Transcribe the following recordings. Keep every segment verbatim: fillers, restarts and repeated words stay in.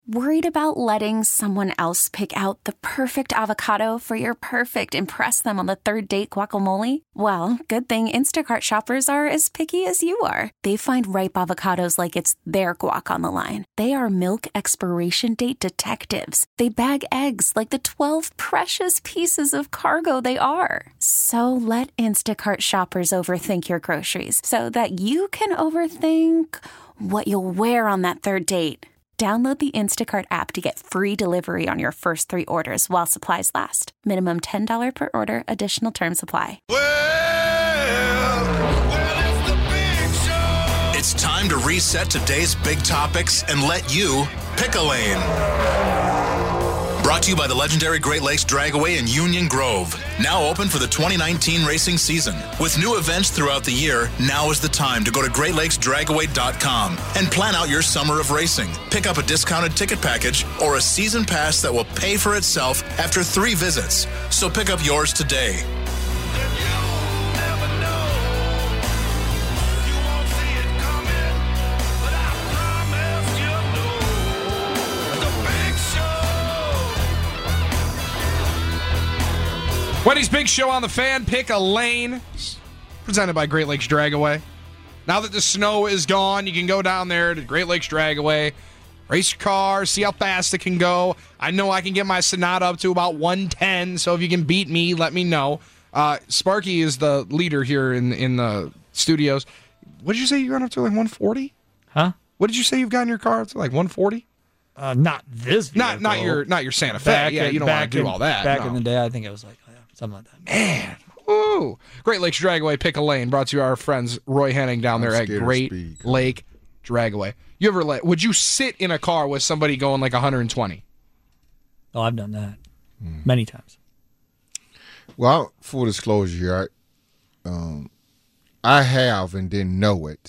Worried about letting someone else pick out the perfect avocado for your perfect impress them on the third date guacamole? Well, good thing Instacart shoppers are as picky as you are. They find ripe avocados like it's their guac on the line. They are milk expiration date detectives. They bag eggs like the twelve precious pieces of cargo they are. So let Instacart shoppers overthink your groceries so that you can overthink what you'll wear on that third date. Download the Instacart app to get free delivery on your first three orders while supplies last. Minimum ten dollars per order. Additional terms apply. Well, well, it's the big show. It's time to reset today's big topics and let you pick a lane. Brought to you by the legendary Great Lakes Dragaway in Union Grove. Now open for the twenty nineteen racing season. With new events throughout the year, now is the time to go to great lakes dragaway dot com and plan out your summer of racing. Pick up a discounted ticket package or a season pass that will pay for itself after three visits. So pick up yours today. Wendy's Big Show on the Fan. Pick a lane. Presented by Great Lakes Dragaway. Now that the snow is gone, you can go down there to Great Lakes Dragaway, race your car, see how fast it can go. I know I can get my Sonata up to about one ten, so if you can beat me, let me know. Uh, Sparky is the leader here in in the studios. What did you say you got up to, like one forty? Huh? What did you say you've got in your car up to, like one forty? Uh, not this vehicle. Not not your not your Santa Fe. Back yeah, in, you don't want to do in, all that. Back no. in the day, I think it was like yeah, something like that. Man. Woo. Great Lakes Dragaway, pick a lane. Brought to you our friends Roy Henning down I'm there at Great speed, Lake Dragaway. You ever let? Would you sit in a car with somebody going like one hundred twenty? Oh, I've done that mm. many times. Well, full disclosure here, I, um, I have and didn't know it.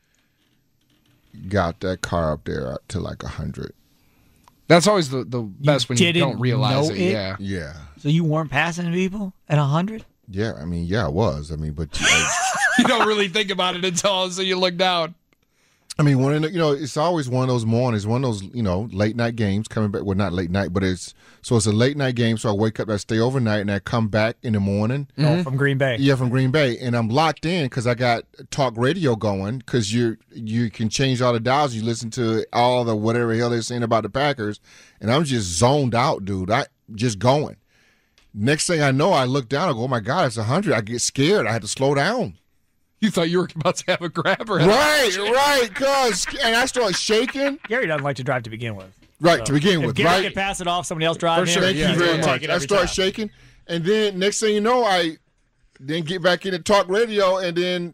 Got that car up there to like one hundred. That's always the, the best when you don't realize it. it. Yeah. Yeah. So you weren't passing people at one hundred? Yeah, I mean, yeah, I was. I mean, but I, you don't really think about it until so you look down. I mean, one, you know, it's always one of those mornings, one of those, you know, late night games coming back. Well, not late night, but it's so it's a late night game. So I wake up, I stay overnight, and I come back in the morning. Mm-hmm. Oh, from Green Bay. Yeah, from Green Bay, and I'm locked in because I got talk radio going. Because you you can change all the dials. You listen to all the whatever hell they're saying about the Packers, and I'm just zoned out, dude. I just going. Next thing I know, I look down. I go, "Oh my God, it's a hundred!" I get scared. I had to slow down. You thought you were about to have a grabber. Right, right, cuz. And I start shaking. Gary doesn't like to drive to begin with. Right, so to begin if with, Gary right? can pass it off, somebody else drive For sure, Thank yeah, you very yeah, much. I start time. shaking, and then next thing you know, I then get back into talk radio, and then,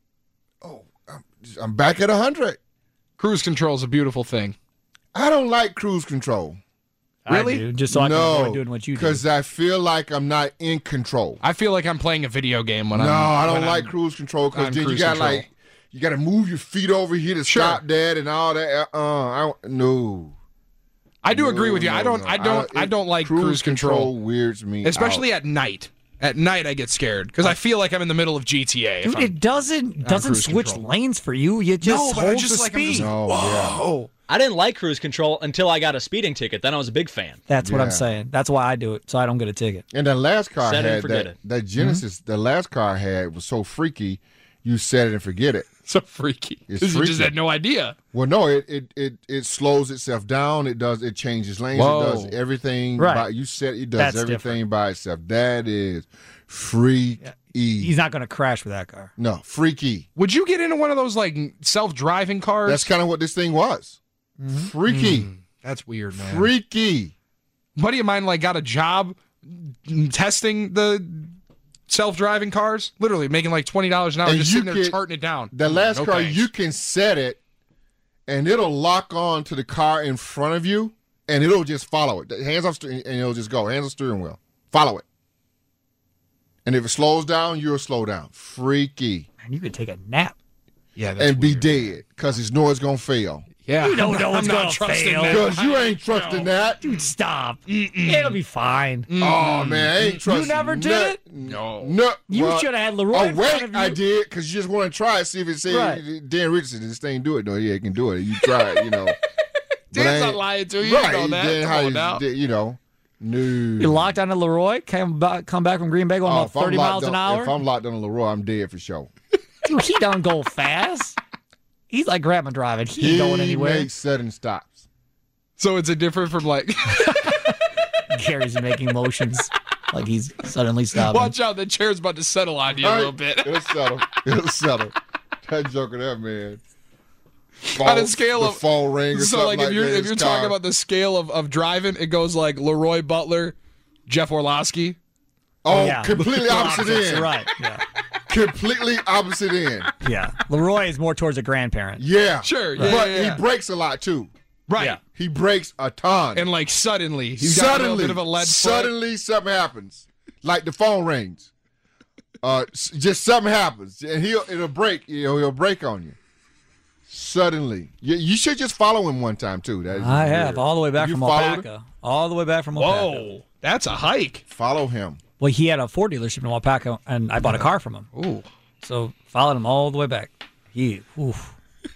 oh, I'm, I'm back at one hundred. Cruise control is a beautiful thing. I don't like cruise control. Really? I do, just so I can no, avoid doing what you do. because I feel like I'm not in control. I feel like I'm playing a video game when no, I'm. I don't when like I'm, cruise control because on then you cruise got control. like you got to move your feet over here to Sure. stop that and all that. Uh, I don't, no. I do No, agree with you. no, I don't. no. I don't. I, it- don't like cruise, cruise control, Weirds me, especially out. at night. At night, I get scared because I feel like I'm in the middle of G T A. if Dude, I'm- it doesn't doesn't cruise switch control. lanes for you. You just No, but I hold just the like- I'm speed. just- No, Whoa. I didn't like cruise control until I got a speeding ticket. Then I was a big fan. That's what Yeah. I'm saying. That's why I do it, so I don't get a ticket. And the last car I Set it and had forget that it. that Genesis, the last car I had was so freaky. You set it and forget it. So freaky. It's Because you just freaky. had no idea. Well, no, it, it it it slows itself down. It does. It changes lanes. Whoa. It does everything. Right. By, you set. It does That's everything different. by itself. That is freaky. He's not going to crash with that car. No, freaky. Would you get into one of those like self-driving cars? That's kind of what this thing was. Freaky. Mm, that's weird, man. Freaky. A buddy of mine like got a job testing the self-driving cars. Literally making like twenty dollars an hour, And just you sitting there can- charting it down. The last No car, thanks. you can set it, and it'll lock on to the car in front of you, and it'll just follow it. Hands off, steering, and it'll just go. Hands off steering wheel. Follow it. And if it slows down, you'll slow down. Freaky. Man, you could take a nap. yeah, that's And be weird. dead, because it's know it's going to fail. Yeah, You don't I'm know not- it's I'm not gonna trusting fail. that. Because you ain't trusting that. Dude, stop. It'll be fine. Oh, man, I ain't trusting never did nut- it? No. No. You well, should have had Leroy Oh, in front wait, of you. I did, because you just want to try it, see if it says, Right. Dan Richardson, this thing do it. No, yeah, it can do it. You try it, you know. Dan's I- not lying to you. Right. You know that. Then Come how on you, now. you know, no. You locked on to Leroy, came back, come back from Green Bay going Oh, about if I'm thirty locked miles an on- hour. If I'm locked on Leroy, I'm dead for sure. Dude, he don't go fast. He's like grandma driving. He, He ain't going anywhere. makes sudden stops. So it's a different from like, Gary's making motions like he's suddenly stopping. watch out, the chair's about to settle on you a All little right, bit. It'll settle. It'll settle. That joke of that, man. On a scale the of phone ring or so something like like if you're that, if his you're car. talking about the scale of, of driving, it goes like Leroy Butler, Jeff Orlowski. Oh, Yeah. completely opposite end. Right. Yeah. Completely opposite end. Yeah. Leroy is more towards a grandparent. Yeah. Sure, yeah, But yeah, yeah. he breaks a lot too. Right. Yeah. He breaks a ton. And like suddenly he's got a suddenly, little bit of a lead foot. suddenly something happens. Like the phone rings. Uh, s- just something happens, and he'll it'll break. You know, he'll break on you. Suddenly, you, you should just follow him one time too. That is I weird. have all the way back You from followed Alpaca. All the way back from Alpaca. Whoa, that's a hike. Follow him. Well, he had a Ford dealership in Alpaca, and I bought a car from him. Ooh. So followed him all the way back. He, oof.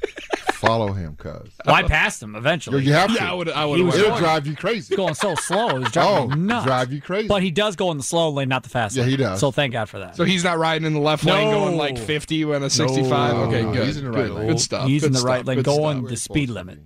Follow him, cuz. Well, I passed him eventually. You have to. Yeah, I would. I would. He was It'll going- drive you crazy. going so slow. It was driving Oh, me nuts. drive you crazy. But he does go in the slow lane, not the fast Yeah, lane. he does. So thank God for that. So he's not riding in the left lane, No. going like fifty when a sixty-five. Okay, No, good. he's in the right good, lane. Good stuff. He's good in the stuff, right lane, good going stuff. the speed limit.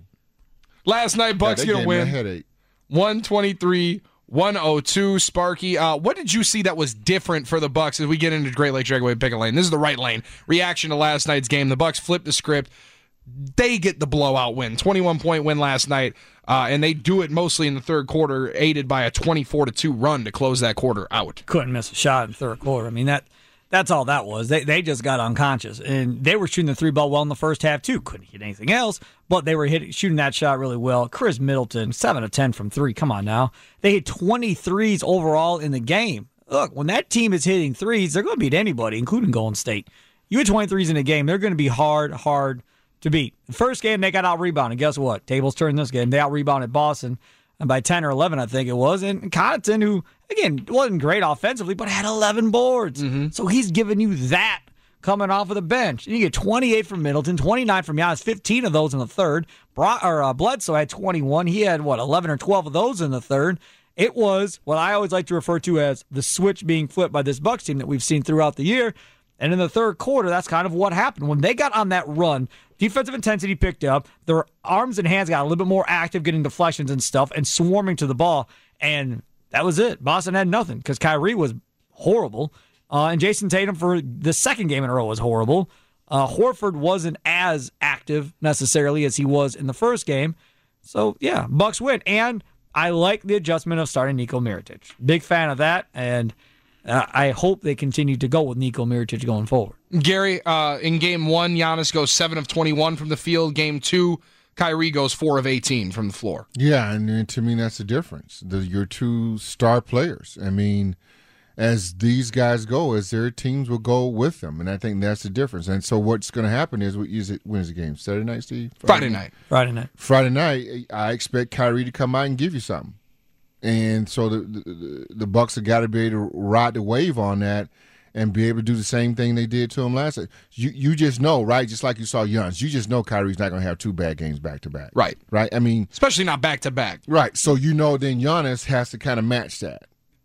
Last night, Bucks yeah, gonna gave me a win headache. one twenty-three one oh two. Sparky, uh, what did you see that was different for the Bucks as we get into Great Lakes Dragway pick a lane? This is the right lane. Reaction to last night's game. The Bucks flipped the script. They get the blowout win, twenty-one point win last night, uh, and they do it mostly in the third quarter, aided by a twenty-four to two run to close that quarter out. Couldn't miss a shot in the third quarter. I mean, that that's all that was. They they just got unconscious. And they were shooting the three ball well in the first half, too. Couldn't hit anything else, but they were hitting, shooting that shot really well. Chris Middleton, seven of ten from three. Come on now. They hit twenty-threes overall in the game. Look, when that team is hitting threes, they're going to beat anybody, including Golden State. You hit twenty-threes in a game, they're going to be hard, hard to beat. The first game, they got out-rebounded. Guess what? Tables turned this game. They out-rebounded Boston and by ten or eleven, I think it was. And Connaughton, who, again, wasn't great offensively, but had eleven boards. Mm-hmm. So he's giving you that coming off of the bench. And you get twenty-eight from Middleton, twenty-nine from Giannis, fifteen of those in the third. Bro- or, uh, Bledsoe had twenty-one. He had, what, eleven or twelve of those in the third. It was what I always like to refer to as the switch being flipped by this Bucks team that we've seen throughout the year. And in the third quarter, that's kind of what happened. When they got on that run, defensive intensity picked up. Their arms and hands got a little bit more active, getting deflections and stuff, and swarming to the ball. And that was it. Boston had nothing because Kyrie was horrible. Uh, and Jason Tatum for the second game in a row was horrible. Uh, Horford wasn't as active necessarily as he was in the first game. So, yeah, Bucks win. And I like the adjustment of starting Niko Mirotic. Big fan of that. And Uh, I hope they continue to go with Niko Mirotic going forward. Gary, uh, in game one, Giannis goes seven of twenty-one from the field. Game two, Kyrie goes four of eighteen from the floor. Yeah, and, and to me, that's the difference. The, your two star players. I mean, as these guys go, as their teams will go with them, and I think that's the difference. And so what's going to happen is, what is it, when is the game? Saturday night, Steve? Friday night. Friday night. Friday night, I expect Kyrie to come out and give you something. And so the the, the Bucks have got to be able to ride the wave on that and be able to do the same thing they did to him last night. You you just know, right? Just like you saw Giannis, you just know Kyrie's not going to have two bad games back to back. Right. Right? I mean, Especially not back to back. right. So you know then Giannis has to kind of match that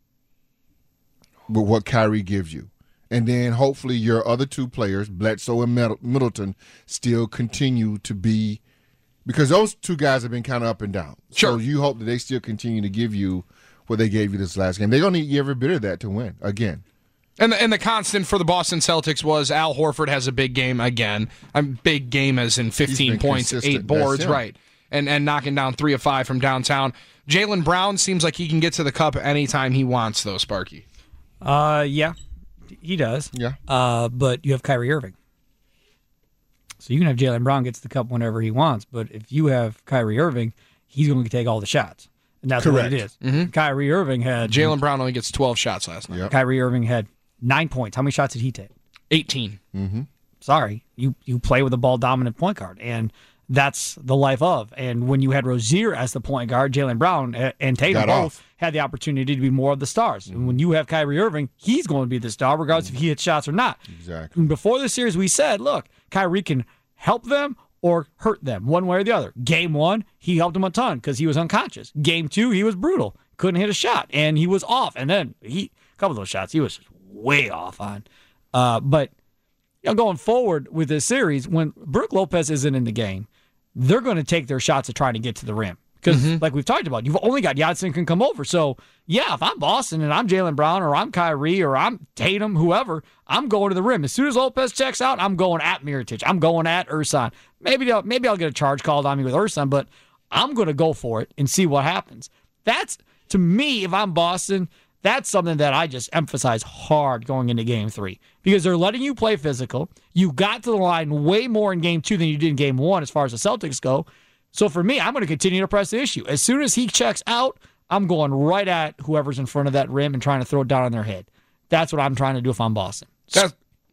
with what Kyrie gives you. And then hopefully your other two players, Bledsoe and Middleton, still continue to be, because those two guys have been kind of up and down. Sure. So you hope that they still continue to give you what they gave you this last game. They're going to need every bit of that to win again. And the, and the constant for the Boston Celtics was Al Horford has a big game again. A big game as in fifteen been points, consistent. eight boards, That's him. right. And and knocking down three of five from downtown. Jaylen Brown seems like he can get to the cup anytime he wants, though, Sparky. Uh, yeah, he does. Yeah. Uh, but you have Kyrie Irving. So you can have Jaylen Brown get to the cup whenever he wants, but if you have Kyrie Irving, he's going to take all the shots. And that's Correct. what it is. Mm-hmm. Kyrie Irving had Jaylen Brown only gets twelve shots last night. Yep. Kyrie Irving had nine points. How many shots did he take? eighteen. Sorry, you you play with a ball dominant point guard, and that's the life of. And when you had Rozier as the point guard, Jaylen Brown and Tatum Got both off. had the opportunity to be more of the stars. And when you have Kyrie Irving, he's going to be the star, regardless if he hits shots or not. Exactly. Before the series, we said, look, Kyrie can help them or hurt them one way or the other. Game one, he helped them a ton because he was unconscious. Game two, he was brutal. Couldn't hit a shot, and he was off. And then he a couple of those shots he was way off on. Uh, but you know, going forward with this series, when Brook Lopez isn't in the game, they're going to take their shots at trying to get to the rim. Because, mm-hmm. like we've talked about, you've only got Yadson can come over. So, yeah, if I'm Boston and I'm Jaylen Brown or I'm Kyrie or I'm Tatum, whoever, I'm going to the rim. As soon as Lopez checks out, I'm going at Mirotic. I'm going at Ersan. Maybe I'll, maybe I'll get a charge called on me with Ersan, but I'm going to go for it and see what happens. That's, to me, if I'm Boston, that's something that I just emphasize hard going into game three. Because they're letting you play physical. You got to the line way more in game two than you did in game one as far as the Celtics go. So for me, I'm going to continue to press the issue. As soon as he checks out, I'm going right at whoever's in front of that rim and trying to throw it down on their head. That's what I'm trying to do if I'm Boston. That's,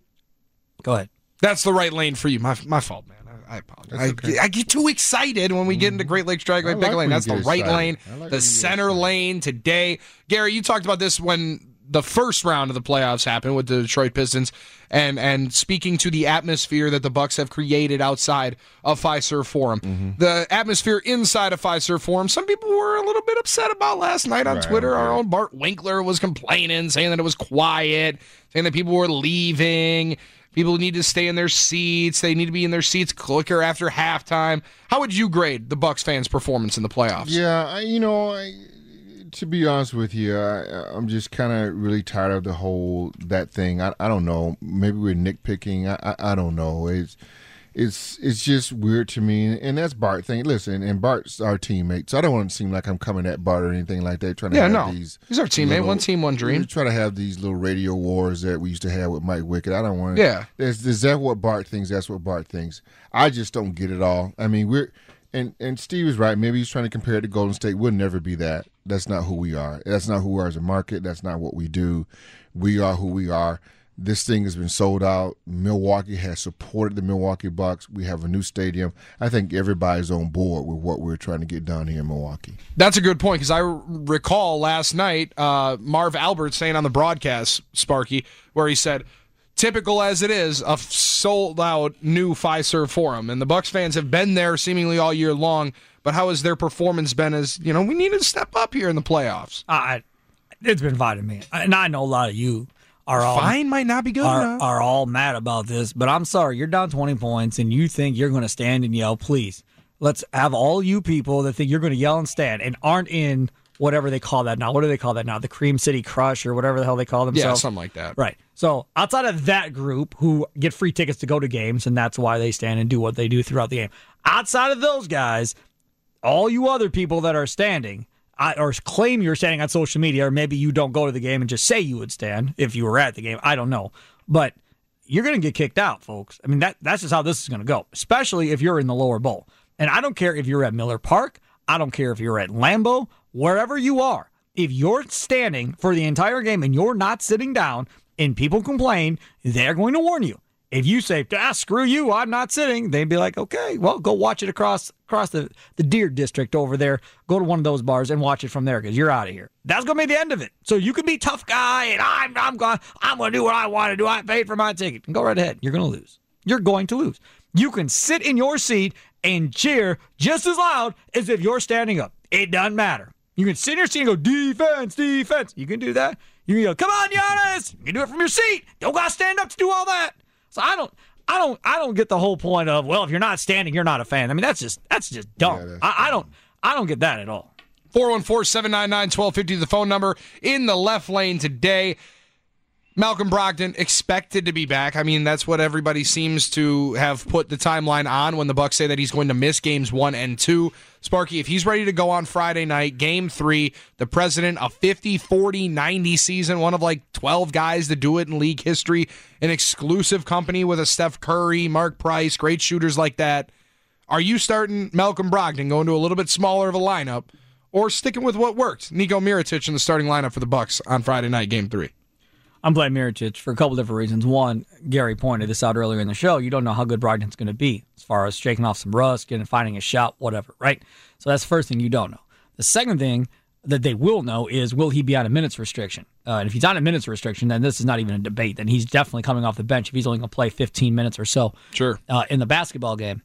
Go ahead. That's the right lane for you. My my fault, man. I, I apologize. Okay. I, I get too excited when we get into Great Lakes Dragway Pick like Lane. That's the right excited. lane. Like the center lane today. Gary, you talked about this when the first round of the playoffs happened with the Detroit Pistons, and and speaking to the atmosphere that the Bucks have created outside of Fiserv Forum. Mm-hmm. The atmosphere inside of Fiserv Forum, some people were a little bit upset about last night on right, Twitter. okay. Our own Bart Winkler was complaining, saying that it was quiet, saying that people were leaving. People need to stay in their seats. They need to be in their seats quicker after halftime. How would you grade the Bucks fans' performance in the playoffs? Yeah, I, you know, I, to be honest with you, I, I'm just kind of really tired of the whole that thing. I, I don't know. Maybe we're nitpicking. I, I I don't know. It's it's it's just weird to me, and that's Bart thing. Listen, and Bart's our teammate, so I don't want to seem like I'm coming at Bart or anything like that. Trying to Yeah, have no. these He's our teammate. little- One team, one dream. We try to have these little radio wars that we used to have with Mike Wickett. I don't want to. Yeah. Is, is that what Bart thinks? That's what Bart thinks. I just don't get it all. I mean, we're and and Steve is right. Maybe he's trying to compare it to Golden State. We'll never be that. That's not who we are. That's not who we are as a market. That's not what we do. We are who we are. This thing has been sold out. Milwaukee has supported the Milwaukee Bucks. We have a new stadium. I think everybody's on board with what we're trying to get done here in Milwaukee. That's a good point, because I recall last night uh, Marv Albert saying on the broadcast, Sparky, where he said, typical as it is, a sold-out new Fiserv Forum. And the Bucks fans have been there seemingly all year long, but how has their performance been as, you know, we need to step up here in the playoffs? I, it's been fine to me. And I know a lot of you are all Fine might not be good are, enough. are all mad about this, but I'm sorry, you're down twenty points and you think you're going to stand and yell, please. Let's have all you people that think you're going to yell and stand and aren't in whatever they call that now. What do they call that now? The Cream City Crush or whatever the hell they call themselves? Yeah, something like that. Right. So outside of that group who get free tickets to go to games, and that's why they stand and do what they do throughout the game. Outside of those guys, all you other people that are standing, I, or claim you're standing on social media, or maybe you don't go to the game and just say you would stand if you were at the game. I don't know. But you're going to get kicked out, folks. I mean, that that's just how this is going to go, especially if you're in the lower bowl. And I don't care if you're at Miller Park. I don't care if you're at Lambeau, wherever you are. If you're standing for the entire game and you're not sitting down and people complain, they're going to warn you. If you say, ah, screw you, I'm not sitting, they'd be like, okay, well, go watch it across across the, the Deer District over there. Go to one of those bars and watch it from there because you're out of here. That's going to be the end of it. So you can be tough guy and I'm I'm going I'm going to do what I want to do. I paid for my ticket. And go right ahead. You're going to lose. You're going to lose. You can sit in your seat and cheer just as loud as if you're standing up. It doesn't matter. You can sit in your seat and go, defense, defense. You can do that. You can go, come on, Giannis. You can do it from your seat. Don't got to stand up to do all that. So I don't, I don't, I don't get the whole point of, well, if you're not standing, you're not a fan. I mean, that's just, that's just dumb. Yeah, that's I, I don't, I don't get that at all. four one four, seven nine nine, one two five zero, the phone number. In the left lane today, Malcolm Brogdon expected to be back. I mean, that's what everybody seems to have put the timeline on when the Bucks say that he's going to miss games one and two. Sparky, if he's ready to go on Friday night, game three, the president, a fifty, forty, ninety season, one of like twelve guys to do it in league history, an exclusive company with a Steph Curry, Mark Price, great shooters like that. Are you starting Malcolm Brogdon, going to a little bit smaller of a lineup, or sticking with what worked, Niko Mirotic in the starting lineup for the Bucks on Friday night, game three? I'm playing Mirotic for a couple different reasons. One, Gary pointed this out earlier in the show. You don't know how good Brogdon's going to be as far as shaking off some rust, getting finding a shot, whatever, right? So that's the first thing you don't know. The second thing that they will know is, will he be on a minutes restriction? Uh, and if he's on a minutes restriction, then this is not even a debate. Then he's definitely coming off the bench if he's only going to play fifteen minutes or so Sure. uh, in the basketball game.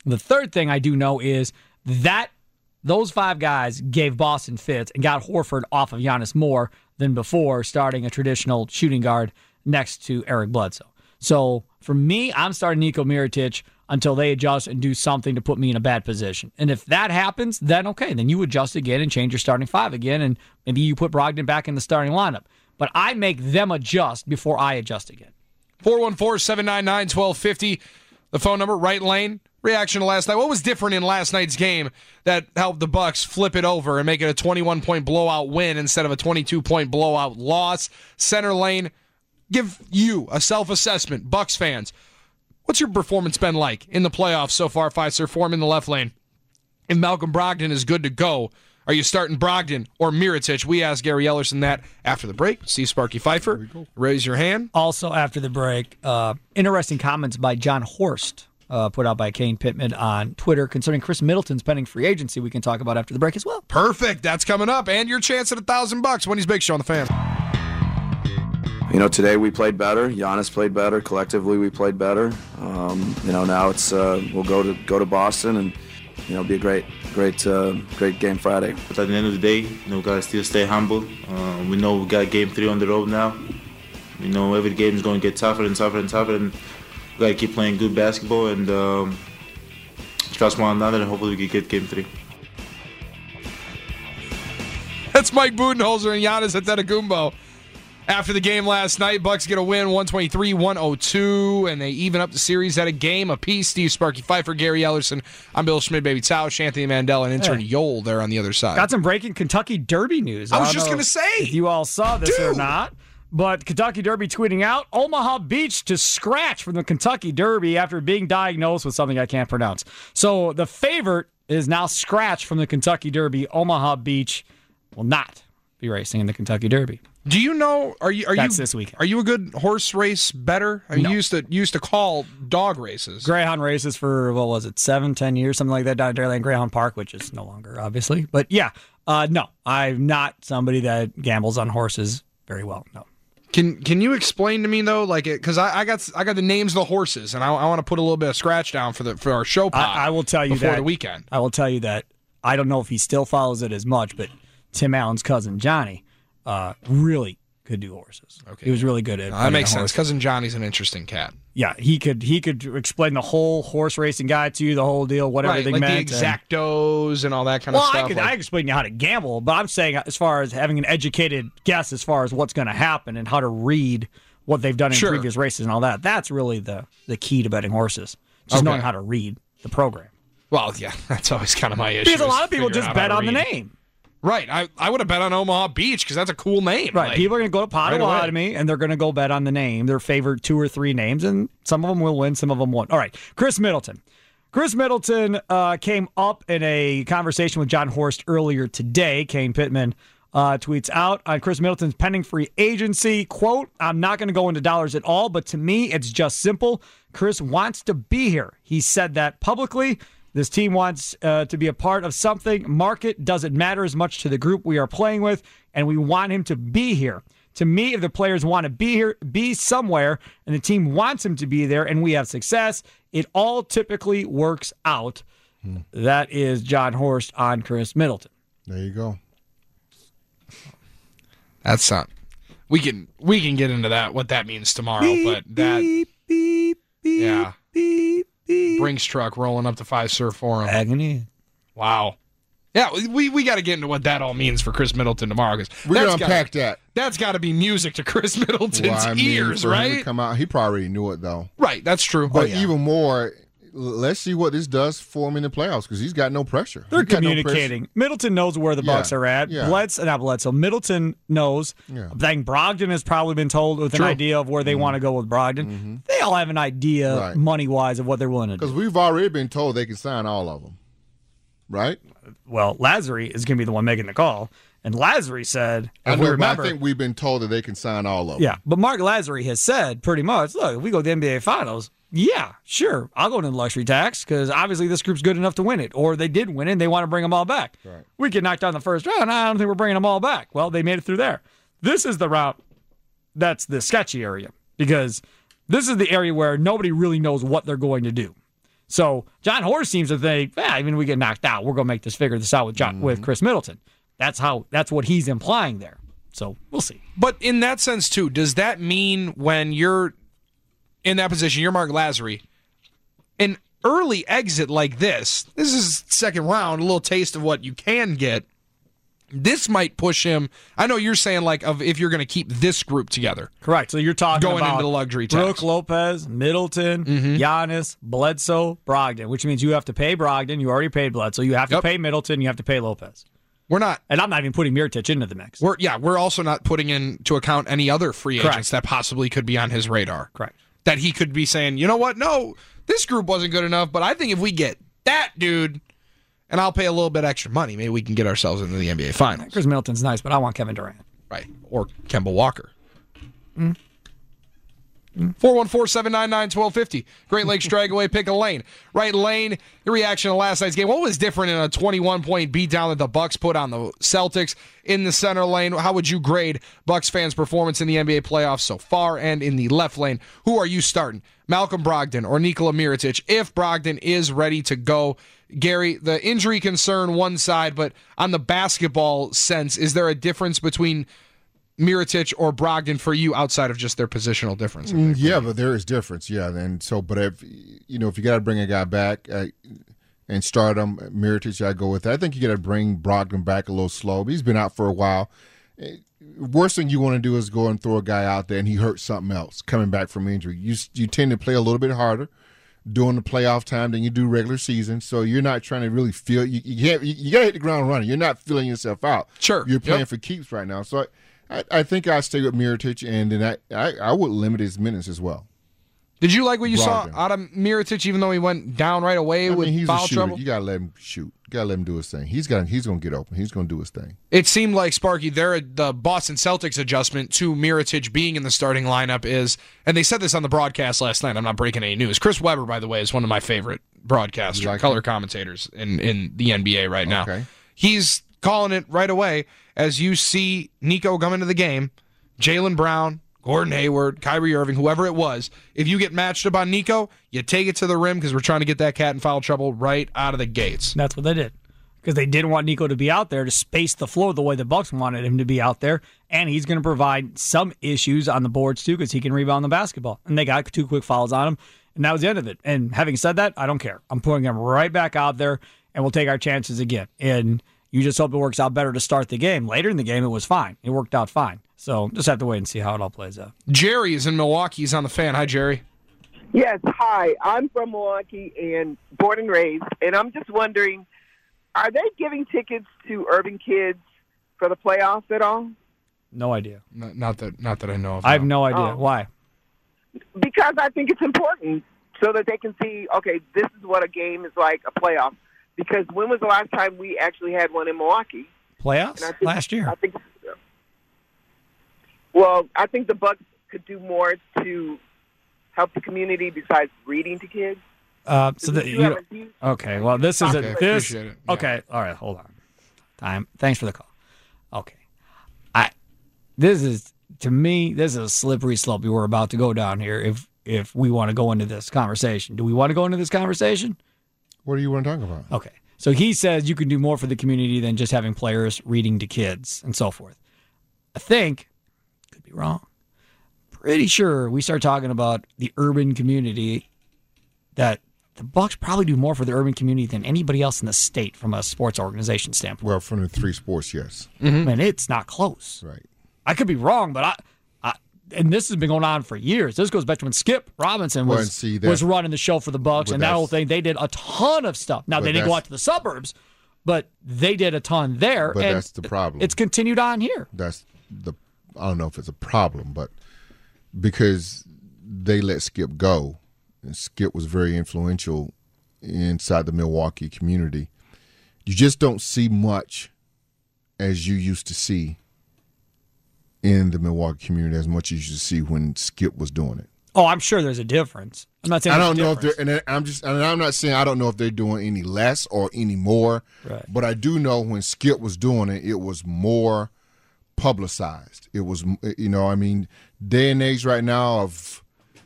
The third thing I do know is that those five guys gave Boston fits and got Horford off of Giannis more than before starting a traditional shooting guard next to Eric Bledsoe. So for me, I'm starting Niko Mirotic until they adjust and do something to put me in a bad position. And if that happens, then okay, then you adjust again and change your starting five again, and maybe you put Brogdon back in the starting lineup. But I make them adjust before I adjust again. four one four, seven nine nine, one two five zero. The phone number, right lane. Reaction to last night. What was different in last night's game that helped the Bucks flip it over and make it a twenty-one point blowout win instead of a twenty-two point blowout loss? Center lane. Give you a self-assessment, Bucks fans. What's your performance been like in the playoffs so far, Fiserv? Form in the left lane. If Malcolm Brogdon is good to go, are you starting Brogdon or Mirotic? We asked Gary Ellerson that after the break. See Sparky Pfeiffer. Raise your hand. Also after the break, uh, interesting comments by John Horst, uh, put out by Kane Pittman on Twitter concerning Chris Middleton's pending free agency. We can talk about after the break as well. Perfect. That's coming up. And your chance at a thousand bucks when he's Big Show on the Fan. You know, today we played better. Giannis played better. Collectively, we played better. Um, you know, now it's uh, we'll go to go to Boston and you know be a great, great, uh, great game Friday. But at the end of the day, you know, we gotta still stay humble. Uh, we know we got game three on the road now. We know every game is going to get tougher and tougher and tougher, and we gotta keep playing good basketball and um, trust one another, and hopefully we can get game three. That's Mike Budenholzer and Giannis Antetokounmpo. After the game last night, Bucks get a win, one twenty-three to one oh two, and they even up the series at a game apiece. Steve Sparky Pfeiffer, Gary Ellerson. I'm Bill Schmidt, Baby Tausch, Anthony Mandel, and intern hey. Yoel there on the other side. Got some breaking Kentucky Derby news. I was don't just know going to say. if you all saw this Dude. or not, but Kentucky Derby tweeting out, Omaha Beach to scratch from the Kentucky Derby after being diagnosed with something I can't pronounce. So the favorite is now scratched from the Kentucky Derby. Omaha Beach will not be racing in the Kentucky Derby. Do you know? Are you? Are That's you this weekend. Are you a good horse race bettor? I mean, No. you used to you used to call dog races. Greyhound races for, what was it, seven, ten years, something like that down at Dairyland Greyhound Park, which is no longer, obviously. But yeah, uh, no, I'm not somebody that gambles on horses very well, no. Can Can you explain to me though, like, because I, I got I got the names of the horses, and I, I want to put a little bit of scratch down for the for our show pod. I, I will tell you before that the weekend. I will tell you that I don't know if he still follows it as much, but Tim Allen's cousin Johnny uh, really could do horses. Okay. He was really good at. No, that makes sense. Horses. Cousin Johnny's an interesting cat. Yeah, he could he could explain the whole horse racing guide to you, the whole deal, what Right, everything like meant. the exactos and all that kind well, of stuff. I could like, I could explain you how to gamble, but I'm saying as far as having an educated guess as far as what's going to happen and how to read what they've done in Sure. previous races and all that. That's really the the key to betting horses. Just Okay. knowing how to read the program. well, yeah, that's always kind of my issue. Because a is lot of people figuring just out how bet to on the read. name. Right. I, I would have bet on Omaha Beach because that's a cool name. Right. Like, People are going to go to Potawatomi, away. and they're going to go bet on the name, their favorite two or three names, and some of them will win, some of them won't. All right. Chris Middleton. Chris Middleton uh, came up in a conversation with John Horst earlier today. Kane Pittman uh, tweets out on Chris Middleton's pending free agency, quote, I'm not going to go into dollars at all, but to me, it's just simple. Chris wants to be here. He said that publicly. This team wants uh, to be a part of something. Market doesn't matter as much to the group we are playing with, and we want him to be here. To me, if the players want to be here, be somewhere, and the team wants him to be there, and we have success, it all typically works out. Hmm. That is John Horst on Chris Middleton. There you go. That's not. We can we can get into that what that means tomorrow, Beep, but that beep, beep, beep, yeah beep, beep. Brinks truck rolling up the five surf forum. Agony. Wow. Yeah, we we got to get into what that all means for Chris Middleton tomorrow because We're gonna unpack gotta, that. That's got to be music to Chris Middleton's Well, I mean, ears, for him to right? come out, he probably already knew it though. Right, that's true. But Oh, yeah. even more, l- let's see what this does for him in the playoffs because he's got no pressure. They're He's got no communicating. Middleton knows where the Yeah, Bucks are at. yeah. Bledsoe, not Bledsoe. Middleton knows. Yeah. I think Brogdon has probably been told with True. an idea of where they want to go with Brogdon. Mm-hmm. They all have an idea, Right. money wise, of what they're willing to do. Because we've already been told they can sign all of them, right? Well, Lazary is going to be the one making the call, and Lazary said, I and we know, but remember, I think we've been told that they can sign all of them. yeah, but Mark Lazary has said pretty much, look, if we go to the N B A Finals, yeah, sure, I'll go into the luxury tax because obviously this group's good enough to win it, or they did win it and they want to bring them all back. Right. We get knocked out in the first round. I don't think we're bringing them all back. Well, they made it through there. This is the route that's the sketchy area because this is the area where nobody really knows what they're going to do. So John Horst seems to think, yeah, even if we get knocked out, we're going to make this figure this out with John, mm-hmm. with Chris Middleton. That's how. That's what he's implying there. So we'll see. But in that sense, too, does that mean when you're in that position, you're Mark Lazary, an early exit like this, this is second round, a little taste of what you can get, this might push him. I know you're saying, like, of if you're going to keep this group together. Correct. So you're talking going about into the luxury tax. Brooke Lopez, Middleton, mm-hmm. Giannis, Bledsoe, Brogdon, which means you have to pay Brogdon. You already paid Bledsoe. You have to yep. pay Middleton. You have to pay Lopez. We're not, and I'm not even putting Mirotic into the mix. We're yeah, we're also not putting into account any other free Correct. agents that possibly could be on his radar. Correct. That he could be saying, you know what? No, this group wasn't good enough, but I think if we get that dude, and I'll pay a little bit extra money, maybe we can get ourselves into the N B A Finals. Chris Middleton's nice, but I want Kevin Durant. Right, or Kemba Walker. Mm. four one four, seven nine nine, one two five zero. Great Lakes Dragaway, pick a lane. Right lane, your reaction to last night's game. What was different in a twenty-one point beatdown that the Bucks put on the Celtics? In the center lane, how would you grade Bucks fans' performance in the N B A playoffs so far? And in the left lane, who are you starting? Malcolm Brogdon or Nikola Mirotic, if Brogdon is ready to go? Gary, the injury concern one side, but on the basketball sense, is there a difference between Mirotic or Brogdon for you outside of just their positional difference? Mm, yeah, but there is difference. Yeah, and so, but if you know, if you got to bring a guy back uh, and start him, Mirotic, I go with that. I think you got to bring Brogdon back a little slow. He's been out for a while. Worst thing you want to do is go and throw a guy out there and he hurts something else coming back from injury. You you tend to play a little bit harder during the playoff time than you do regular season. So you're not trying to really feel you. You can't. You, you got to hit the ground running. You're not feeling yourself out. Sure, you're playing yep. for keeps right now. So. I, I, I think I stay with Mirotic, and then I, I, I would limit his minutes as well. Did you like what you Brogdon. saw out of Mirotic, even though he went down right away I mean, with he's foul a shooter. trouble? You gotta let him shoot. You gotta let him do his thing. He's got. He's gonna get open. He's gonna do his thing. It seemed like, Sparky, there the Boston Celtics adjustment to Mirotic being in the starting lineup is, and they said this on the broadcast last night. I'm not breaking any news. Chris Webber, by the way, is one of my favorite broadcasters, like color him? commentators in in the N B A right now. Okay. He's calling it right away as you see Nico come into the game. Jaylen Brown, Gordon Hayward, Kyrie Irving, whoever it was, if you get matched up on Nico, you take it to the rim because we're trying to get that cat in foul trouble right out of the gates. That's what they did. Because they didn't want Nico to be out there to space the floor the way the Bucks wanted him to be out there, and he's going to provide some issues on the boards too because he can rebound the basketball. And they got two quick fouls on him, and that was the end of it. And having said that, I don't care. I'm putting him right back out there, and we'll take our chances again. And you just hope it works out better to start the game. Later in the game, it was fine. It worked out fine. So just have to wait and see how it all plays out. Jerry is in Milwaukee. He's on the Fan. Hi, Jerry. Yes, hi. I'm from Milwaukee and born and raised, and I'm just wondering, are they giving tickets to urban kids for the playoffs at all? No idea. No, not that not that I know of. I have no, no idea. Oh. Why? Because I think it's important so that they can see, okay, this is what a game is like, a playoff. Because when was the last time we actually had one in Milwaukee? Playoffs? Think, Last year. I think. Well, I think the Bucks could do more to help the community besides reading to kids. Uh, so the, you, you okay, well, this is okay, a this. Appreciate it. Yeah. Okay, all right, hold on. Time. Thanks for the call. Okay, I. This is to me. This is a slippery slope we're about to go down here. If if we want to go into this conversation, do we want to go into this conversation? What do you want to talk about? Okay, so he says you can do more for the community than just having players reading to kids and so forth. I think, could be wrong. Pretty sure we start talking about the urban community that. The Bucks probably do more for the urban community than anybody else in the state from a sports organization standpoint. Well, from the three sports, yes. Mm-hmm. And it's not close. Right. I could be wrong, but I, I and this has been going on for years. This goes back to when Skip Robinson was well, see, that, was running the show for the Bucks, and that whole thing. They did a ton of stuff. Now they didn't go out to the suburbs, but they did a ton there. But and that's the problem. It's continued on here. That's the. I don't know if it's a problem, but because they let Skip go. And Skip was very influential inside the Milwaukee community. You just don't see much as you used to see in the Milwaukee community as much as you used to see when Skip was doing it. Oh, I'm sure there's a difference. I'm not saying I don't know difference. if they're, and I'm just, and I'm not saying I don't know if they're doing any less or any more. Right. But I do know when Skip was doing it, it was more publicized. It was, you know, I mean, day and age right now of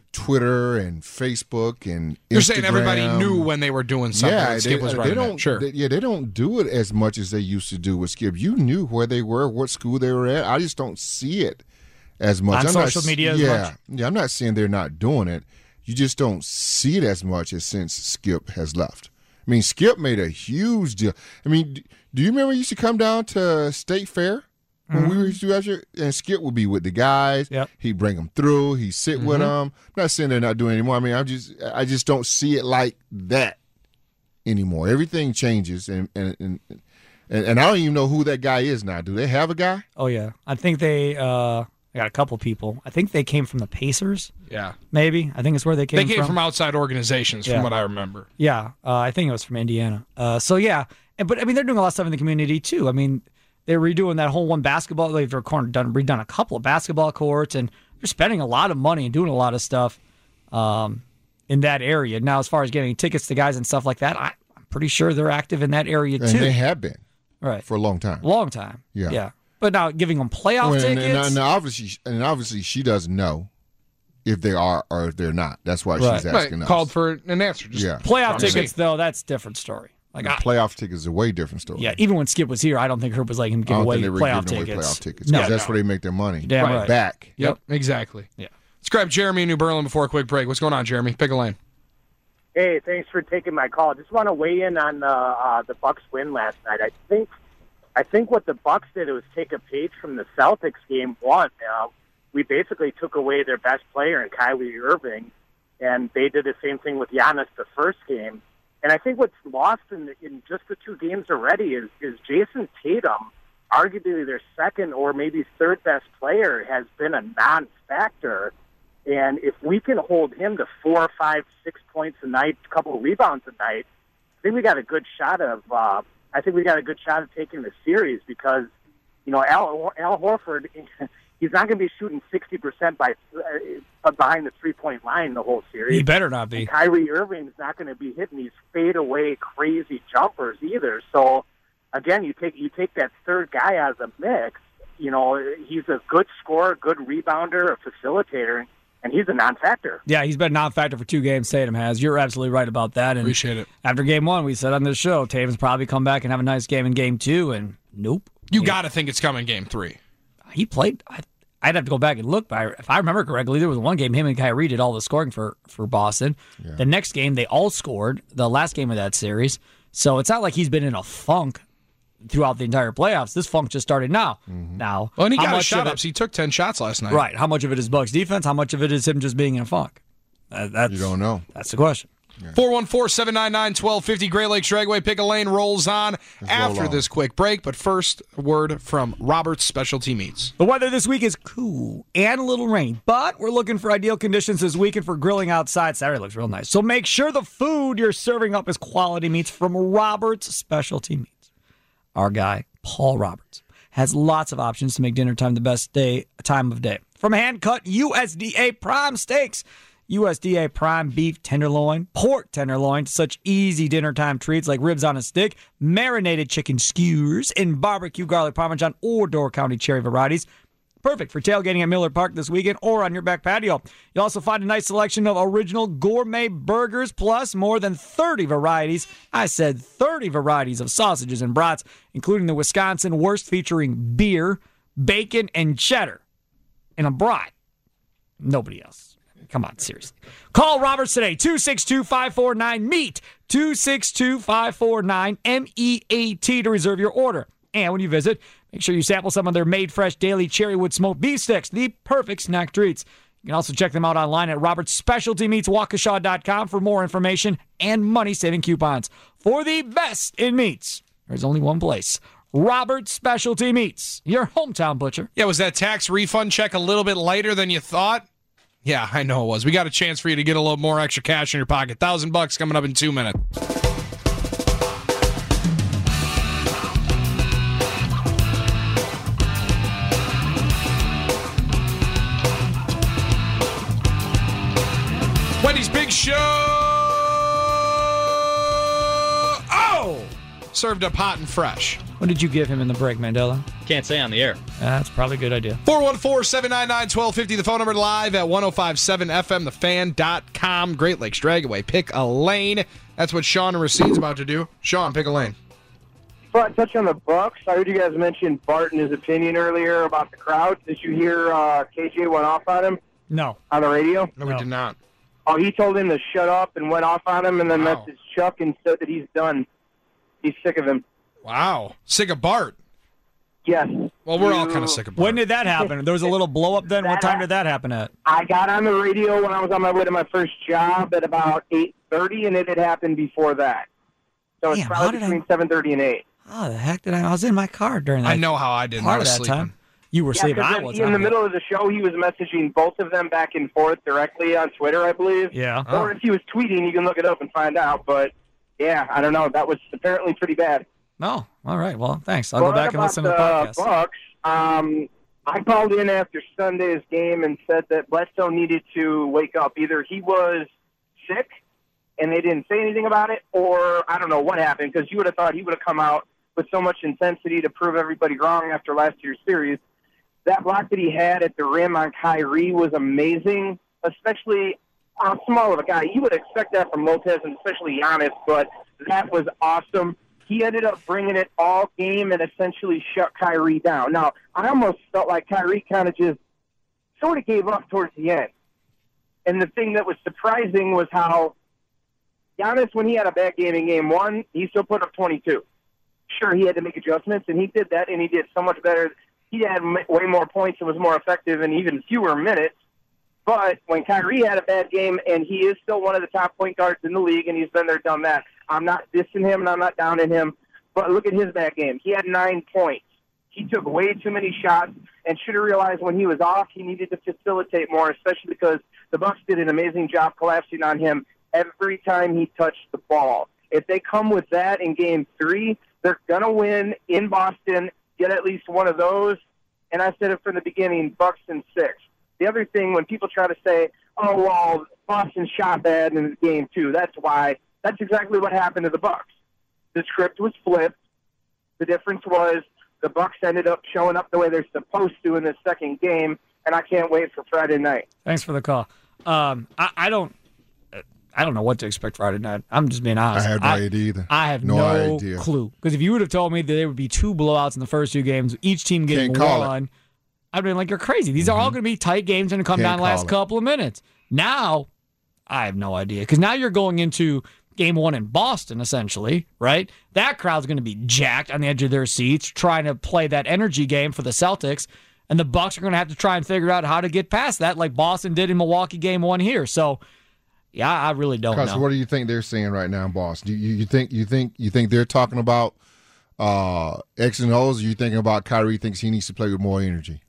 Twitter and Facebook and You're Instagram. saying everybody knew when they were doing something. Yeah, and Skip they, was they running don't. it. Sure. They, yeah, they don't do it as much as they used to do with Skip. You knew where they were, what school they were at. I just don't see it as much. On I'm social not, media as yeah, much? Yeah, I'm not saying they're not doing it. You just don't see it as much as since Skip has left. I mean, Skip made a huge deal. I mean, do you remember he used to come down to State Fair when mm-hmm. we were to out here, and Skip would be with the guys. Yep. He'd bring them through. He'd sit mm-hmm. with them. I'm not saying they're not doing it anymore. I mean, I just I just don't see it like that anymore. Everything changes, and and and, and, and I don't even know who that guy is now. Do they have a guy? Oh yeah, I think they. Uh... I got a couple people. I think they came from the Pacers. Yeah. Maybe. I think it's where they came from. They came from, from outside organizations, yeah. from what I remember. Yeah. Uh, I think it was from Indiana. Uh, so, yeah. And, but, I mean, they're doing a lot of stuff in the community, too. I mean, they're redoing that whole one basketball. They've done, redone a couple of basketball courts, and they're spending a lot of money and doing a lot of stuff um, in that area. Now, as far as getting tickets to guys and stuff like that, I, I'm pretty sure they're active in that area, too. And they have been. Right. For a long time. Long time. Yeah. Yeah. But now giving them playoff well, and, tickets. And, and obviously, and obviously, she doesn't know if they are or if they're not. That's why right. she's asking right. us. Called for an answer. Just yeah. Playoff tickets, though, that's a different story. Like I, playoff tickets is a way different story. Yeah, even when Skip was here, I don't think Herb was letting him give I don't away think they were playoff giving tickets. Away playoff tickets. No, that's no. where they make their money. Damn right. right. Back. Yep, exactly. Yeah. Let's grab Jeremy in New Berlin before a quick break. What's going on, Jeremy? Pick a lane. Hey, thanks for taking my call. Just want to weigh in on the uh, the Bucks win last night. I think. I think what the Bucks did was take a page from the Celtics game one. Uh, we basically took away their best player in Kyrie Irving, and they did the same thing with Giannis the first game. And I think what's lost in, the, in just the two games already is, is Jason Tatum, arguably their second or maybe third best player, has been a non-factor. And if we can hold him to four, five, six points a night, a couple of rebounds a night, I think we got a good shot of. Uh, I think we got a good shot of taking the series because, you know, Al, Al Horford, he's not going to be shooting sixty percent by uh, behind the three-point line the whole series. He better not be. And Kyrie Irving's not going to be hitting these fade-away crazy jumpers either. So, again, you take you take that third guy out of the mix. You know, he's a good scorer, good rebounder, a facilitator, and he's a non-factor. Yeah, he's been a non-factor for two games, Tatum has. You're absolutely right about that. And appreciate it. After game one, we said on this show, Tatum's probably come back and have a nice game in game two, and nope. You got to think it's coming game three. He played. I, I'd have to go back and look, but if I remember correctly, there was one game him and Kyrie did all the scoring for, for Boston. Yeah. The next game, they all scored, the last game of that series. So it's not like he's been in a funk throughout the entire playoffs. This funk just started now. Mm-hmm. Now, well, and he got his shot ups. He took ten shots last night. Right. How much of it is Bucks defense? How much of it is him just being in a funk? Uh, that's, you don't know. That's the question. four one four, seven nine nine, one two five zero. Great Lakes Dragway Pick a Lane rolls on Let's after on. this quick break. But first, a word from Robert's Specialty Meats. The weather this week is cool and a little rainy, but we're looking for ideal conditions this weekend for grilling outside. Saturday looks real nice. So make sure the food you're serving up is quality meats from Robert's Specialty Meats. Our guy, Paul Roberts, has lots of options to make dinner time the best day time of day. From hand-cut U S D A prime steaks, U S D A prime beef tenderloin, pork tenderloin, to such easy dinner time treats like ribs on a stick, marinated chicken skewers, and barbecue garlic parmesan or Door County cherry varieties. Perfect for tailgating at Miller Park this weekend or on your back patio. You'll also find a nice selection of original gourmet burgers, plus more than thirty varieties. I said thirty varieties of sausages and brats, including the Wisconsin Wurst featuring beer, bacon, and cheddar. And a brat. Nobody else. Come on, seriously. Call Roberts today, two six two, five four nine, MEAT, two six two, five four nine, M E A T to reserve your order. And when you visit, make sure you sample some of their made-fresh daily cherrywood smoked beef sticks, the perfect snack treats. You can also check them out online at Roberts Specialty Meats Waukesha dot com for more information and money-saving coupons. For the best in meats, there's only one place. Roberts Specialty Meats, your hometown butcher. Yeah, was that tax refund check a little bit lighter than you thought? Yeah, I know it was. We got a chance for you to get a little more extra cash in your pocket. Thousand bucks coming up in two minutes. Wendy's Big Show. Oh! Served up hot and fresh. What did you give him in the break, Mandela? Can't say on the air. That's probably a good idea. four one four, seven nine nine, one two five zero. The phone number live at ten fifty-seven F M, the fan dot com. Great Lakes Dragaway. Pick a lane. That's what Sean and Racine's about to do. Sean, pick a lane. Before I touch on the Bucks, I heard you guys mention Bart and his opinion earlier about the crowd. Did you hear uh, K J went off on him? No. On the radio? No, No. we did not. Oh, he told him to shut up and went off on him and then Wow. messaged Chuck and said that he's done. He's sick of him. Wow. Sick of Bart. Yes. Well, we're all You- kind of sick of Bart. When did that happen? There was a little blow up then. What time did that happen at? I got on the radio when I was on my way to my first job at about eight thirty, and it had happened before that. So it's Damn, how probably did I- between seven thirty and eight. Oh, the heck did I? I was in my car during that. I know how I didn't. Part I was of that sleeping. time. You were Yeah, sleeping. 'cause I then was. he- in the middle of the show, he was messaging both of them back and forth directly on Twitter, I believe. Yeah. Or if he was tweeting, you can look it up and find out. But, yeah, I don't know. That was apparently pretty bad. No. All right. Well, thanks. I'll Well, go back and about listen to the podcast. Bucks, um, I called in after Sunday's game and said that Bledsoe needed to wake up. Either he was sick and they didn't say anything about it, or I don't know what happened, because you would have thought he would have come out with so much intensity to prove everybody wrong after last year's series. That block that he had at the rim on Kyrie was amazing, especially how small of a guy. You would expect that from Lopez and especially Giannis, but that was awesome. He ended up bringing it all game and essentially shut Kyrie down. Now, I almost felt like Kyrie kind of just sort of gave up towards the end. And the thing that was surprising was how Giannis, when he had a bad game in game one, he still put up twenty-two. Sure, he had to make adjustments, and he did that, and he did so much better. He had m- way more points and was more effective in even fewer minutes. But when Kyrie had a bad game, and he is still one of the top point guards in the league, and he's been there, done that, I'm not dissing him, and I'm not downing him. But look at his bad game. He had nine points. He took way too many shots and should have realized when he was off he needed to facilitate more, especially because the Bucks did an amazing job collapsing on him every time he touched the ball. If they come with that in game three, they're going to win in Boston, get at least one of those. And I said it from the beginning, Bucks in six. The other thing, when people try to say, oh, well, Boston shot bad in game two, that's why. That's exactly what happened to the Bucks. The script was flipped. The difference was the Bucks ended up showing up the way they're supposed to in the second game, and I can't wait for Friday night. Thanks for the call. Um, I, I don't, I don't know what to expect Friday night. I'm just being honest. I have no idea either. I have No no, idea. clue. Because if you would have told me that there would be two blowouts in the first two games, each team getting Can't call it. one, I'd been like, you're crazy. These are all going to be tight games and come Can't down the last call it. couple of minutes. Now, I have no idea. Because now you're going into game one in Boston, essentially, right? That crowd's going to be jacked on the edge of their seats, trying to play that energy game for the Celtics. And the Bucks are going to have to try and figure out how to get past that, like Boston did in Milwaukee game one here. So, yeah, I really don't Carson, know. what do you think they're saying right now in Boston? You, you, you think you think you think they're talking about uh, X and O's? Or you thinking about Kyrie thinks he needs to play with more energy?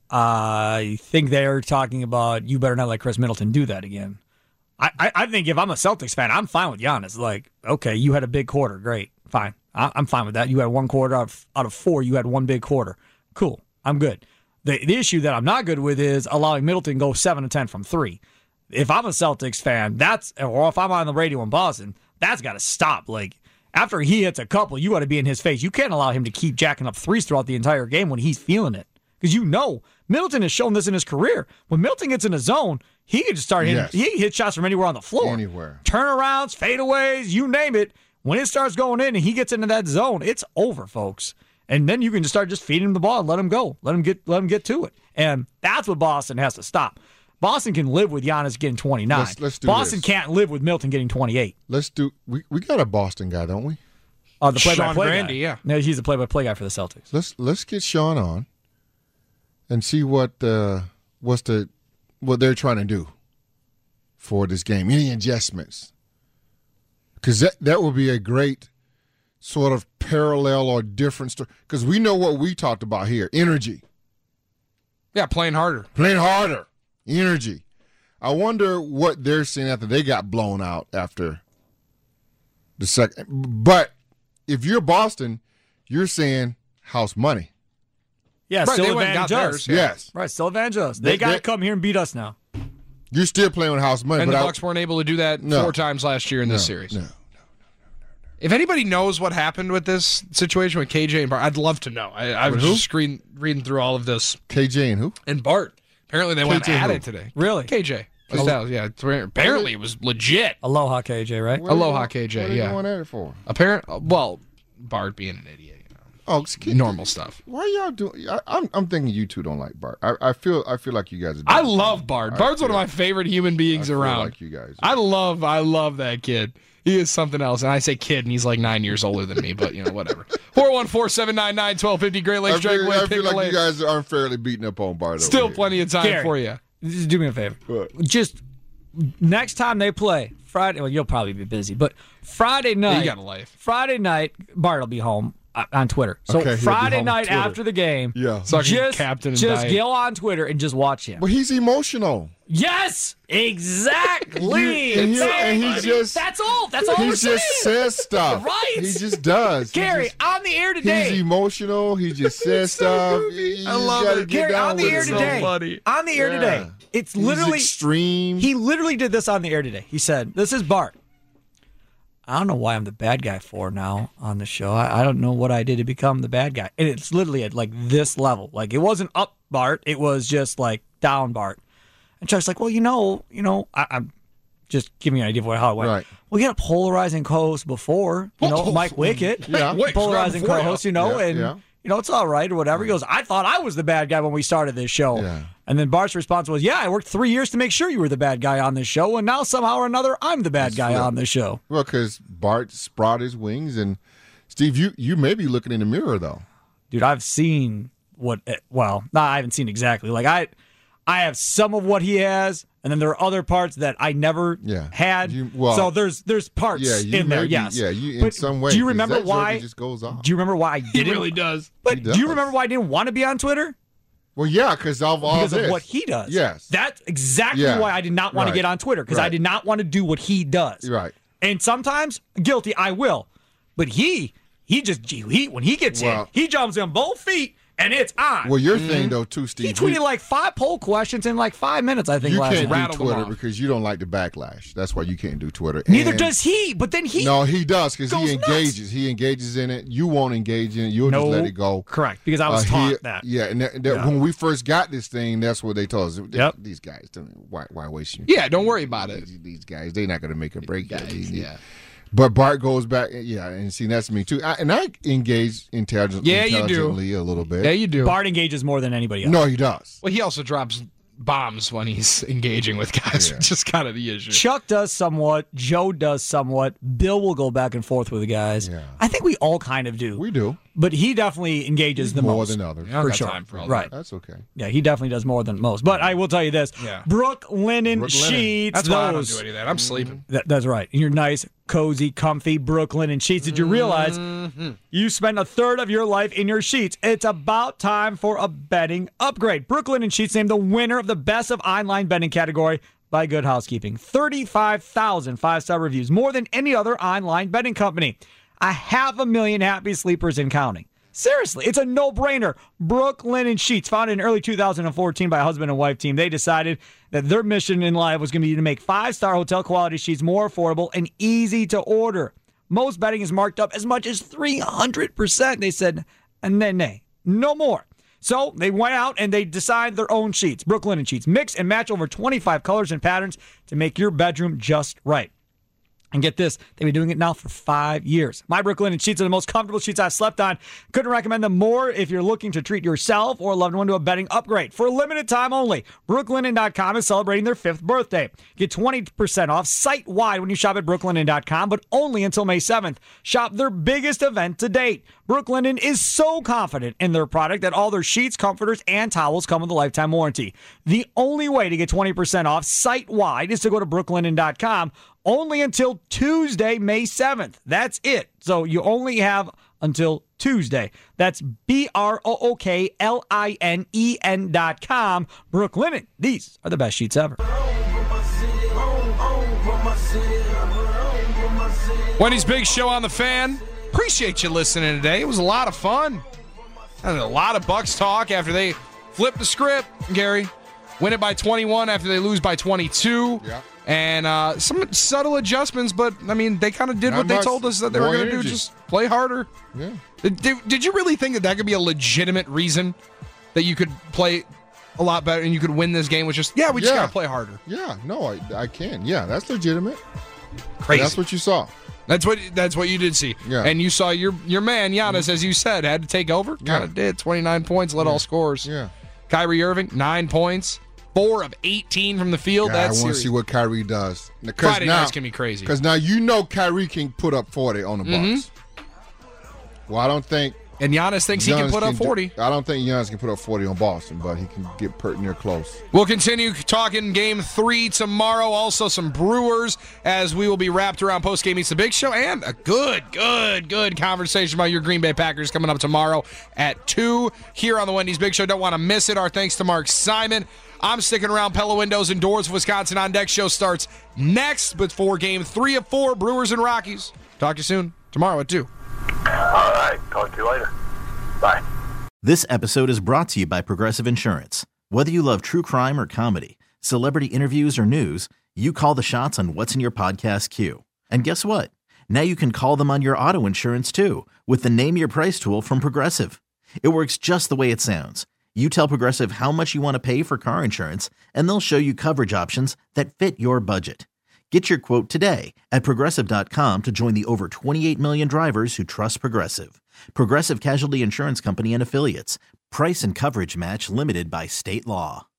I think they're talking about you better not let Chris Middleton do that again. I, I, I think if I'm a Celtics fan, I'm fine with Giannis. Like, okay, you had a big quarter. Great. Fine. I, I'm fine with that. You had one quarter out of, out of four. You had one big quarter. Cool. I'm good. The, the issue that I'm not good with is allowing Middleton to go seven to ten from three. If I'm a Celtics fan, that's or if I'm on the radio in Boston, that's got to stop. Like, after he hits a couple, you got to be in his face. You can't allow him to keep jacking up threes throughout the entire game when he's feeling it. Because you know, Middleton has shown this in his career. When Middleton gets in a zone, he can just start hitting. Yes. He can hit shots from anywhere on the floor. Anywhere. Turnarounds, fadeaways, you name it. When it starts going in and he gets into that zone, it's over, folks. And then you can just start just feeding him the ball and let him go. Let him get let him get to it. And that's what Boston has to stop. Boston can live with Giannis getting twenty-nine. Let's- let's do Boston this. can't live with Milton getting twenty-eight. Let's do. We, we got a Boston guy, don't we? Oh, the play-by-play Sean guy. Grandy, yeah. No, he's the play-by-play guy for the Celtics. Let's let's get Sean on and see what uh, what's the what they're trying to do for this game. Any adjustments? Because that that would be a great sort of parallel or different story. Because we know what we talked about here: energy, Yeah, playing harder. playing harder, energy. I wonder what they're saying after they got blown out after the second. But if you're Boston, you're saying house money. Yeah, Right, still they went and advantage got us. theirs, yeah. Yes. Right, still advantage us. They, They- got to they- come here and beat us now. You're still playing with house money. And but the I- Bucks weren't able to do that No. four times last year in no, this series. No. If anybody knows what happened with this situation with K J and Bart, I'd love to know. I, I was who? just screen, reading through all of this. K J and who? And Bart. Apparently they went K J at who? it today. Really? K J. Alo- yeah. Apparently it was legit. Aloha K J, right? What are Aloha they- K J, What are they yeah. going at it for? Apparent. Well, Bart being an idiot. You know. Oh, excuse- Normal stuff. Why y'all doing? I, I'm I'm thinking you two don't like Bart. I, I feel I feel like you guys. Are I doing love something. Bart. I Bart's one of feel- my favorite human beings I feel around. like you guys. I love, I love that kid. He is something else. And I say kid, and he's like nine years older than me, but, you know, whatever. four one four, seven nine nine, one two five zero, Great Lakes I feel, Dragway. I feel like you guys are unfairly beating up on Bart. Still over here. plenty of time Gary. for you. Just do me a favor. What? Just next time they play Friday. Well, you'll probably be busy, but Friday night. you got a life. Friday night, Bart will be home uh, on Twitter. So Okay, he'll be Friday home on night Twitter. after the game, Yeah. Sucking just Captain and just Diet. go on Twitter and just watch him. But he's emotional. Yes, exactly. And he, and he just That's all. That's all he we're just saying. says stuff. Right. He just does. He Gary, just- on the air today. He's emotional. He just says stuff. You I love gotta it. get Gary, down on the with air it. So today. funny. On the air Yeah. today. It's He's literally extreme. He literally did this on the air today. He said, "This is Bart. I don't know why I'm the bad guy for now on the show. I, I don't know what I did to become the bad guy." And it's literally at like this level. Like it wasn't up Bart. It was just like down Bart. And Chuck's like, "Well, you know, you know, I, I'm just giving you an idea of how it went. Right. We had a polarizing co-host before, you know, Oh, Mike Wickett, yeah. Wick's polarizing right before you. co-host, you know, Yeah, and yeah. you know, it's all right or whatever." He goes, "I thought I was the bad guy when we started this show." Yeah. And then Bart's response was, "Yeah, I worked three years to make sure you were the bad guy on this show, and now somehow or another, I'm the bad guy flip. on this show." Well, because Bart sprout his wings, and Steve, you you may be looking in the mirror though. Dude, I've seen what, well, no, I haven't seen exactly. Like, I I have some of what he has, and then there are other parts that I never Yeah. had. You- well, so there's there's parts Yeah, you in may there, be- yes. Yeah, you in But some way. Do you 'cause remember that joker why? just goes off. Do you remember why I He didn't? really does. But He do you does. remember why I didn't want to be on Twitter? Well, yeah, because of all Because this. of what he does. Yes. That's exactly Yeah. why I did not want Right. to get on Twitter, because I Right. did not want to do what he does. Right. And sometimes, guilty, I will. But he, he just, he when he gets Well- in, he jumps in both feet, and it's on. Well, your thing though too, Steve. he tweeted you, like five poll questions in like five minutes, I think, you last can't night. rattled do them Twitter off. because you don't like the backlash. That's why you can't do Twitter. Neither And- does he, but then he... No, he does because goes he nuts. engages. He engages in it. You won't engage in it. You'll No, just let it go. correct, because I was Uh, taught he- that. Yeah, and that, that Yeah. when we first got this thing, that's what they told us. Yep. These guys, why, why waste you? Yeah, don't worry about it. These, these guys, they're not going to make a break. Guys, These- yeah. But Bart goes back, yeah, and see, that's me too. I, and I engage intelligent, Yeah, you do. intelligently a little bit. Yeah, you do. Bart engages more than anybody else. No, he does. Well, he also drops bombs when he's engaging with guys, Yeah. which is kind of the issue. Chuck does somewhat. Joe does somewhat. Bill will go back and forth with the guys. Yeah. I think we all kind of do. We do. But he definitely engages the More most. than others. I don't for got sure. time for all Right. That's okay. Yeah, he definitely does more than most. But I will tell you this: Yeah. Brooke linen Brooke linen. sheets. That's why I don't those, do any of that. I'm sleeping. That, that's right. You're nice, cozy, comfy Brooke linen sheets. Did you realize Mm-hmm. you spend a third of your life in your sheets? It's about time for a bedding upgrade. Brooke linen sheets named the winner of the best of online bedding category by Good Housekeeping. thirty-five thousand five-star reviews, more than any other online bedding company. A half a million happy sleepers and counting. Seriously, it's a no-brainer. Brooke Linen Sheets, founded in early two thousand fourteen by a husband and wife team, they decided that their mission in life was going to be to make five-star hotel quality sheets more affordable and easy to order. Most bedding is marked up as much as three hundred percent. They said, nay, nay, no more. So they went out and they designed their own sheets. Brooke Linen Sheets mix and match over twenty-five colors and patterns to make your bedroom just right. And get this, they've been doing it now for five years. My Brooke Linen Sheets are the most comfortable sheets I've slept on. Couldn't recommend them more if you're looking to treat yourself or a loved one to a bedding upgrade. For a limited time only, brooke linen dot com is celebrating their fifth birthday. Get twenty percent off site-wide when you shop at brooke linen dot com, but only until May seventh. Shop their biggest event to date. Brooke Linen is so confident in their product that all their sheets, comforters, and towels come with a lifetime warranty. The only way to get twenty percent off site-wide is to go to brooke linen dot com. Only until Tuesday, May seventh. That's it. So you only have until Tuesday. That's B R O O K L I N E N dot com. Brooke Linen. These are the best sheets ever. Wendy's Big Show on the Fan. Appreciate you listening today. It was a lot of fun. And a lot of Bucks talk after they flip the script, Gary. Win it by twenty-one after they lose by twenty-two. Yeah. And uh, some subtle adjustments, but, I mean, they kind of did Not what they much. told us that they were More going to do, energy. just play harder. Yeah. Did, did, did you really think that that could be a legitimate reason that you could play a lot better and you could win this game? Was just, yeah, we just Yeah. got to play harder. Yeah, no, I, I can. Yeah, that's legitimate. Crazy. That's what you saw. That's what that's what you did see. Yeah. And you saw your your man, Giannis, as you said, had to take over. Kind of Yeah. did. twenty-nine points, led Yeah. all scores. Yeah. Kyrie Irving, nine points. Four of eighteen from the field. Yeah, I That's want to serious. see what Kyrie does. Friday now, night's going to be crazy. Because now you know Kyrie can put up forty on the Bucks. Mm-hmm. Well, I don't think. And Giannis thinks he can Giannis put up do- forty. I don't think Giannis can put up forty on Boston, but he can get pert near close. We'll continue talking game three tomorrow. Also, some Brewers as we will be wrapped around post-game Meets the Big Show. And a good, good, good conversation about your Green Bay Packers coming up tomorrow at two here on the Wendy's Big Show. Don't want to miss it. Our thanks to Mark Simon. I'm sticking around. Pella Windows and Doors of Wisconsin On Deck show starts next. But for game three of four, Brewers and Rockies. Talk to you soon. Tomorrow at two. All right. Talk to you later. Bye. This episode is brought to you by Progressive Insurance. Whether you love true crime or comedy, celebrity interviews or news, you call the shots on what's in your podcast queue. And guess what? Now you can call them on your auto insurance too with the Name Your Price tool from Progressive. It works just the way it sounds. You tell Progressive how much you want to pay for car insurance, and they'll show you coverage options that fit your budget. Get your quote today at Progressive dot com to join the over twenty-eight million drivers who trust Progressive. Progressive Casualty Insurance Company and Affiliates. Price and coverage match limited by state law.